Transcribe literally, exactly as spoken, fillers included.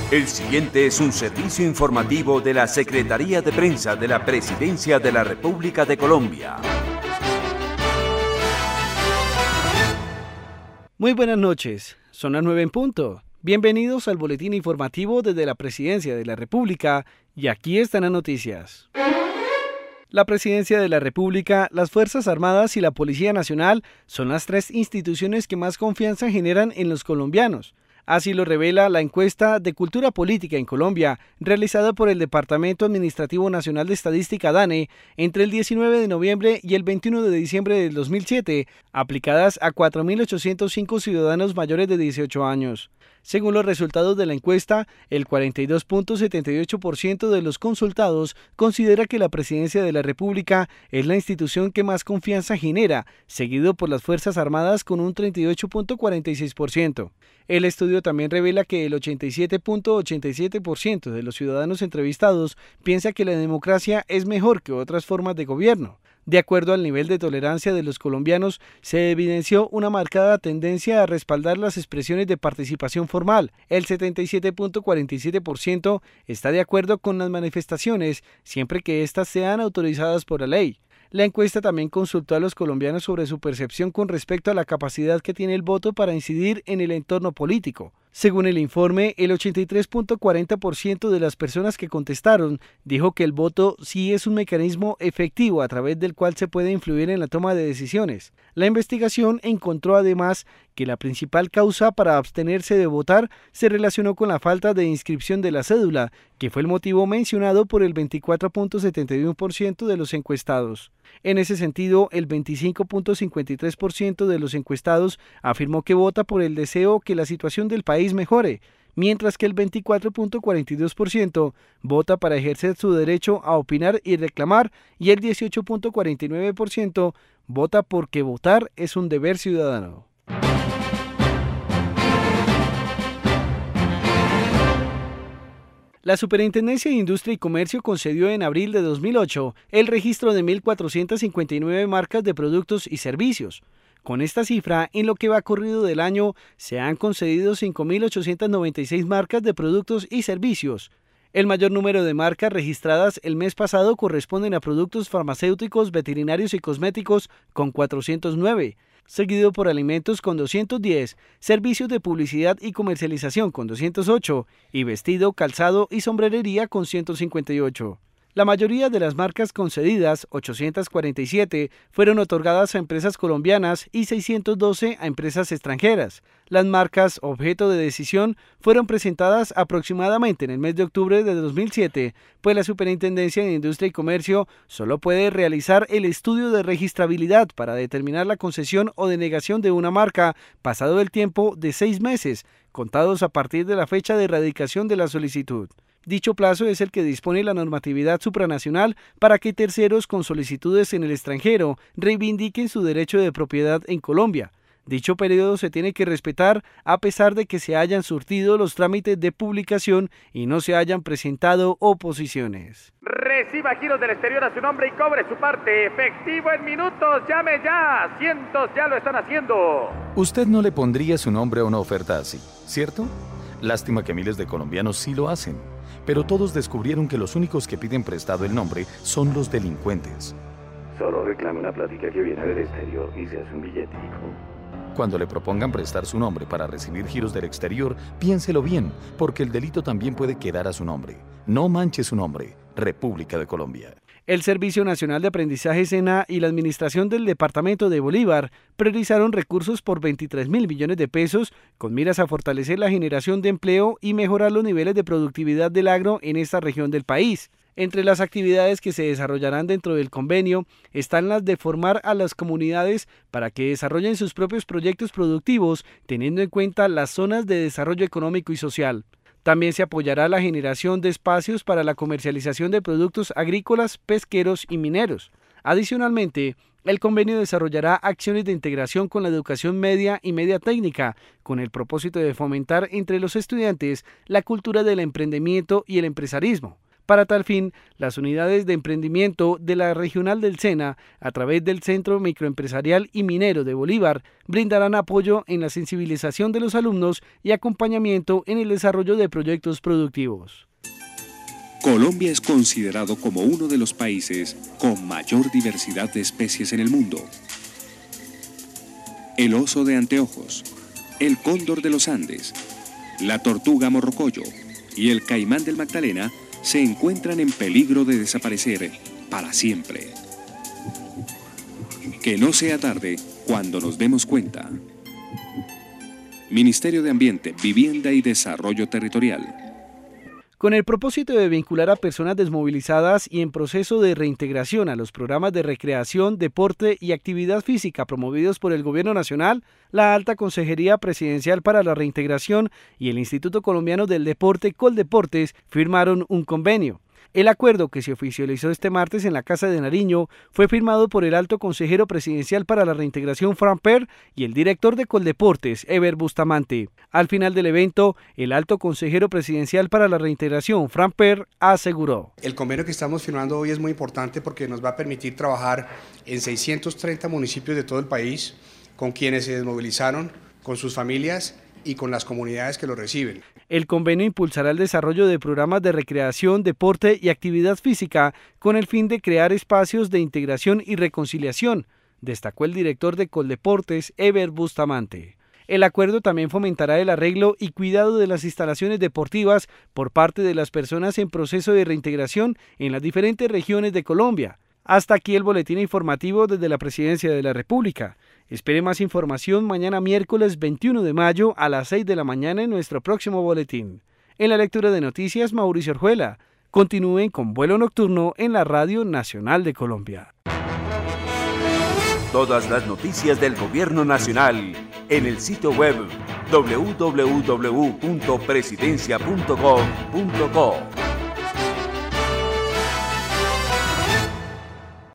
El siguiente es un servicio informativo de la Secretaría de Prensa de la Presidencia de la República de Colombia. Muy buenas noches, son las nueve en punto. Bienvenidos al boletín informativo desde la Presidencia de la República y aquí están las noticias. La Presidencia de la República, las Fuerzas Armadas y la Policía Nacional son las tres instituciones que más confianza generan en los colombianos. Así lo revela la encuesta de Cultura Política en Colombia, realizada por el Departamento Administrativo Nacional de Estadística DANE entre el diecinueve de noviembre y el veintiuno de diciembre del dos mil siete, aplicadas a cuatro mil ochocientos cinco ciudadanos mayores de dieciocho años. Según los resultados de la encuesta, el cuarenta y dos punto setenta y ocho por ciento de los consultados considera que la Presidencia de la República es la institución que más confianza genera, seguido por las Fuerzas Armadas con un treinta y ocho punto cuarenta y seis por ciento. El estudio también revela que el ochenta y siete punto ochenta y siete por ciento de los ciudadanos entrevistados piensa que la democracia es mejor que otras formas de gobierno. De acuerdo al nivel de tolerancia de los colombianos, se evidenció una marcada tendencia a respaldar las expresiones de participación formal. El setenta y siete punto cuarenta y siete por ciento está de acuerdo con las manifestaciones, siempre que éstas sean autorizadas por la ley. La encuesta también consultó a los colombianos sobre su percepción con respecto a la capacidad que tiene el voto para incidir en el entorno político. Según el informe, el ochenta y tres punto cuarenta por ciento de las personas que contestaron dijo que el voto sí es un mecanismo efectivo a través del cual se puede influir en la toma de decisiones. La investigación encontró además que la principal causa para abstenerse de votar se relacionó con la falta de inscripción de la cédula, que fue el motivo mencionado por el veinticuatro punto setenta y uno por ciento de los encuestados. En ese sentido, el veinticinco punto cincuenta y tres por ciento de los encuestados afirmó que vota por el deseo que la situación del país mejore, mientras que el veinticuatro punto cuarenta y dos por ciento vota para ejercer su derecho a opinar y reclamar y el dieciocho punto cuarenta y nueve por ciento vota porque votar es un deber ciudadano. La Superintendencia de Industria y Comercio concedió en abril de dos mil ocho el registro de mil cuatrocientas cincuenta y nueve marcas de productos y servicios. Con esta cifra, en lo que va corrido del año, se han concedido cinco mil ochocientas noventa y seis marcas de productos y servicios. El mayor número de marcas registradas el mes pasado corresponden a productos farmacéuticos, veterinarios y cosméticos con cuatrocientos nueve, seguido por alimentos con doscientos diez, servicios de publicidad y comercialización con doscientos ocho y vestido, calzado y sombrerería con ciento cincuenta y ocho. La mayoría de las marcas concedidas, ochocientas cuarenta y siete, fueron otorgadas a empresas colombianas y seiscientas doce a empresas extranjeras. Las marcas objeto de decisión fueron presentadas aproximadamente en el mes de octubre de dos mil siete, pues la Superintendencia de Industria y Comercio solo puede realizar el estudio de registrabilidad para determinar la concesión o denegación de una marca pasado el tiempo de seis meses, contados a partir de la fecha de erradicación de la solicitud. Dicho plazo es el que dispone la normatividad supranacional para que terceros con solicitudes en el extranjero reivindiquen su derecho de propiedad en Colombia. Dicho periodo se tiene que respetar a pesar de que se hayan surtido los trámites de publicación y no se hayan presentado oposiciones. Reciba giros del exterior a su nombre y cobre su parte. Efectivo en minutos. Llame ya. Cientos ya lo están haciendo. Usted no le pondría su nombre a una oferta así, ¿cierto? Lástima que miles de colombianos sí lo hacen. Pero todos descubrieron que los únicos que piden prestado el nombre son los delincuentes. Solo reclame una plática que viene del exterior y se hace un billetico. Cuando le propongan prestar su nombre para recibir giros del exterior, piénselo bien, porque el delito también puede quedar a su nombre. No manche su nombre. República de Colombia. El Servicio Nacional de Aprendizaje SENA y la Administración del Departamento de Bolívar priorizaron recursos por veintitrés mil millones de pesos con miras a fortalecer la generación de empleo y mejorar los niveles de productividad del agro en esta región del país. Entre las actividades que se desarrollarán dentro del convenio están las de formar a las comunidades para que desarrollen sus propios proyectos productivos, teniendo en cuenta las zonas de desarrollo económico y social. También se apoyará la generación de espacios para la comercialización de productos agrícolas, pesqueros y mineros. Adicionalmente, el convenio desarrollará acciones de integración con la educación media y media técnica, con el propósito de fomentar entre los estudiantes la cultura del emprendimiento y el empresarismo. Para tal fin, las unidades de emprendimiento de la Regional del SENA, a través del Centro Microempresarial y Minero de Bolívar, brindarán apoyo en la sensibilización de los alumnos y acompañamiento en el desarrollo de proyectos productivos. Colombia es considerado como uno de los países con mayor diversidad de especies en el mundo. El oso de anteojos, el cóndor de los Andes, la tortuga morrocoyo y el caimán del Magdalena se encuentran en peligro de desaparecer para siempre. Que no sea tarde cuando nos demos cuenta. Ministerio de Ambiente, Vivienda y Desarrollo Territorial. Con el propósito de vincular a personas desmovilizadas y en proceso de reintegración a los programas de recreación, deporte y actividad física promovidos por el Gobierno Nacional, la Alta Consejería Presidencial para la Reintegración y el Instituto Colombiano del Deporte, Coldeportes, firmaron un convenio. El acuerdo, que se oficializó este martes en la Casa de Nariño, fue firmado por el Alto Consejero Presidencial para la Reintegración, Fran Per, y el director de Coldeportes, Eber Bustamante. Al final del evento, el Alto Consejero Presidencial para la Reintegración, Fran Per, aseguró: el convenio que estamos firmando hoy es muy importante porque nos va a permitir trabajar en seiscientos treinta municipios de todo el país, con quienes se desmovilizaron, con sus familias y con las comunidades que lo reciben. El convenio impulsará el desarrollo de programas de recreación, deporte y actividad física con el fin de crear espacios de integración y reconciliación, destacó el director de Coldeportes, Eber Bustamante. El acuerdo también fomentará el arreglo y cuidado de las instalaciones deportivas por parte de las personas en proceso de reintegración en las diferentes regiones de Colombia. Hasta aquí el boletín informativo desde la Presidencia de la República. Espere más información mañana miércoles veintiuno de mayo a las seis de la mañana en nuestro próximo boletín. En la lectura de noticias, Mauricio Orjuela. Continúen con Vuelo Nocturno en la Radio Nacional de Colombia. Todas las noticias del Gobierno Nacional en el sitio web doble u doble u doble u punto presidencia punto gov punto co.